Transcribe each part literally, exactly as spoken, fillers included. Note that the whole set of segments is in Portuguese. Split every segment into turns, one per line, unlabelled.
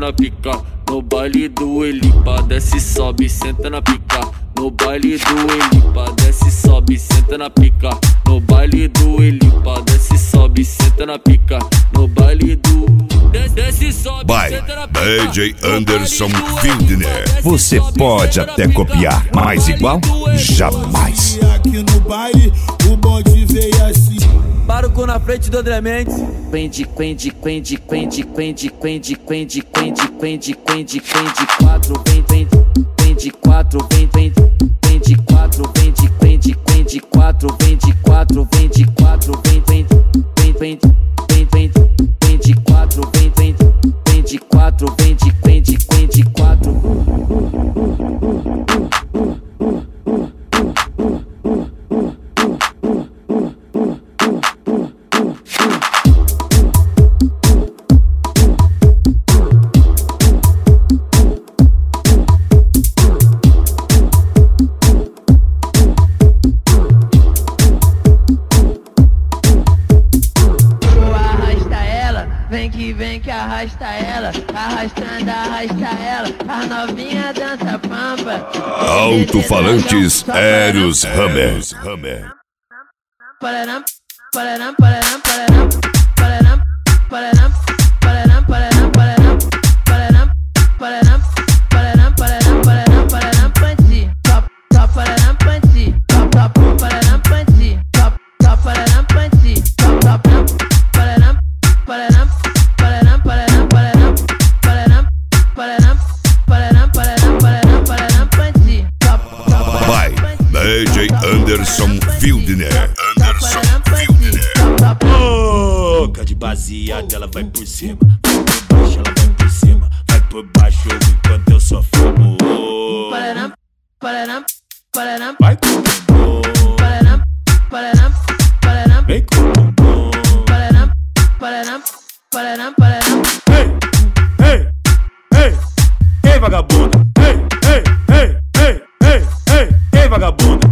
na pica. No baile do Elipa, desce, sobe, senta na pica. No baile do Elipa, desce, sobe, senta na pica. No baile do Elipa, desce, sobe, senta na pica. No baile do desce, sobe,
By
senta na pica.
D J Anderson Fildner.
Você pode até copiar, mas igual, jamais.
Aqui no baile, o bonde veio assim.
Para o cu na frente do André Mendes.
Quende, quende, quende, quende, quende, quende, quende, quende, quende, quende, quende, quatro, vem, vem, vende quatro, vem, vem, vende quatro, vende, quende, quende, quatro, vende quatro, vende quatro, vem, vem, vem, vem, vem, vem, vende quatro, vem, vem, vende quatro, vende, quende, quende, quatro.
Vem que vem que arrasta ela, arrastando, arrasta ela, a novinha dança pampa.
Alto-falantes Eros Hammer.
Pararam, pararam, pararam, pararam, pararam, pararam, pararam, pararam, pararam, pararam, pararam, pararam, pararam, pararam, pararam, panti, top, top, pararam, panti, top, top, pararam, panti, top, top, pararam, panti, top, top, pararam, pararam.
D J Anderson Fildner. Anderson Fildner.
Boca de baseada, ela vai por cima. Vai por baixo, ela vai por cima. Vai por baixo enquanto eu só fumo.
Pararam, pararam, pararam.
Vai com o bumbum.
Pararam, pararam, pararam.
Vem com o bumbum.
Pararam, pararam, pararam, pararam.
Ei, ei, ei, ei, vagabunda. Ei, ei, ei, ei, ei, ei, ei, vagabunda.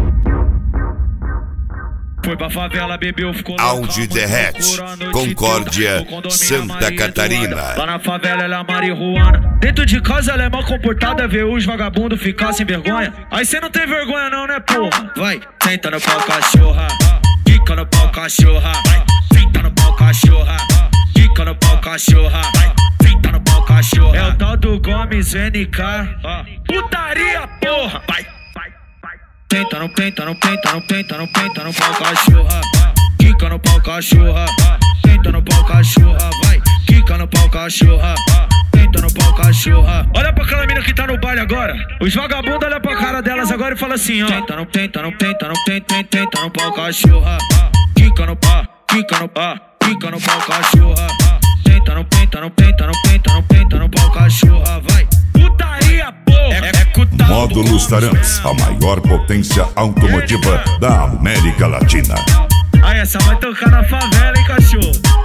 Foi pra favela, bebeu, ficou
Audi Derrete, Concórdia, Santa Catarina.
Lá na favela ela é marihuana. Dentro de casa ela é mal comportada, vê os vagabundos ficar sem vergonha. Aí cê não tem vergonha não, né, porra? Vai, senta no pau, cachorra. Fica no pau, cachorra. Vai, senta no pau, cachorra. Fica no pau, cachorra. Vai, senta no pau, cachorra. É o tal do Gomes N K. Putaria, porra. Vai. Tenta, não tenta, não tenta, não tenta, não tenta no pau, cachorra. Quica no pau, cachorra. Tenta no pau, cachorra. Vai, quica no pau, cachorra. Tenta no pau, cachorra. Olha pra aquela mina que tá no baile agora. Os vagabundos olham pra cara delas agora e fala assim, ó. Tenta, não tenta, não tenta, não tenta, tenta, tenta no pau, cachorra. Quica no pau, quica no pau, quica no pau, cachorra. Tenta, não tenta, não tenta, não tenta, não tenta no pau, cachorra. Vai, putaria, porra. É, é
Módulos Taranx, a maior potência automotiva da América Latina.
Aí essa vai tocar na favela, hein, cachorro?